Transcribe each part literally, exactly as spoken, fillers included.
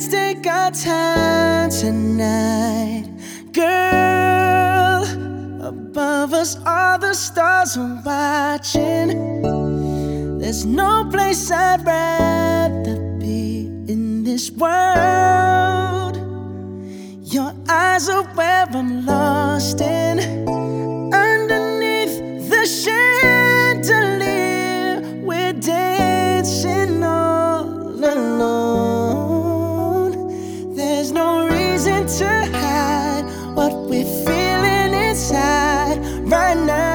Let's take our time tonight, girl. Above us, all the stars are watching. There's no place I'd rather be in this world. Your eyes are where I'm lost in. Underneath the chandelier, we're dancing all alone. There's no reason to hide what we're feeling inside right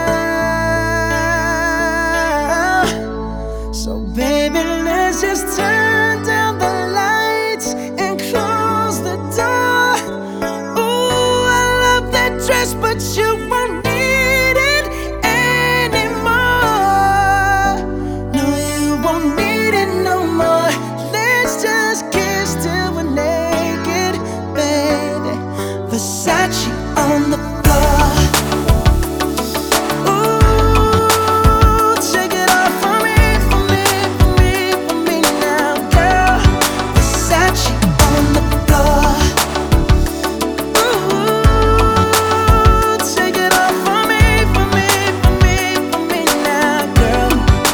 now. So baby, let's just turn down the lights and close the door. Ooh, I love that dress, but you won't need it anymore. No, you won't need it no more. Let's just kiss till we're naked, baby. Versace on the floor. Ooh, take it off for me, for me, for me, for me now, girl. Versace on the floor. Ooh, take it off for me, for me, for me, for me now, girl.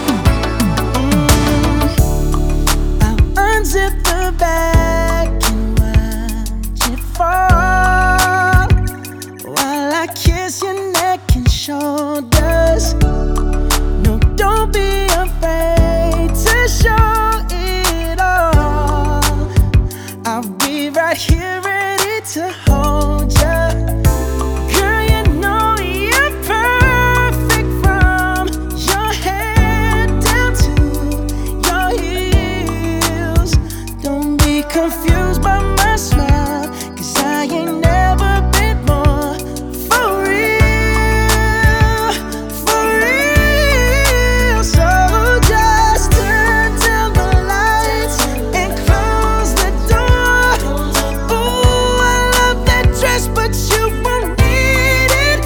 Mm. I'll unzip the bag and watch it fall while I kiss your neck and shoulders. No, don't be afraid to show it all. I'll be right here ready to hold ya. Girl, you know you're perfect from your head down to your heels. Don't be confused by my smile, 'cause I ain't never been more for real, for real. So just turn down the lights and close the door. Ooh, I love that dress, but you won't need it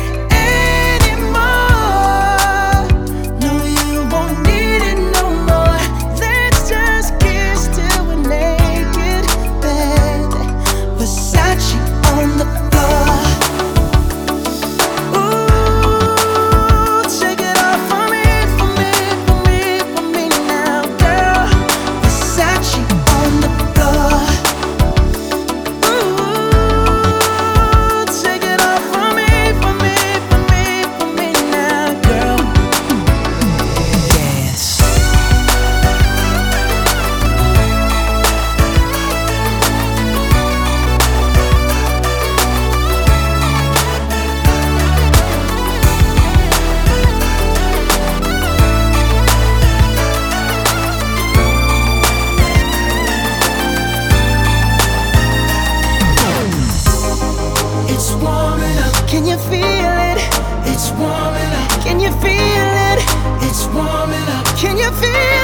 anymore. No, you won't need it no more. Let's just kiss till we're naked, baby. Versace on the floor. Ooh, take it off for me, for me, for me, for me now, girl. Versace on the floor. Ooh, take it off for me, for me, for me, for me now, girl. Dance. It's warming up. Can you feel it? It's warming up. Can you feel it? It's warming up. Can you feel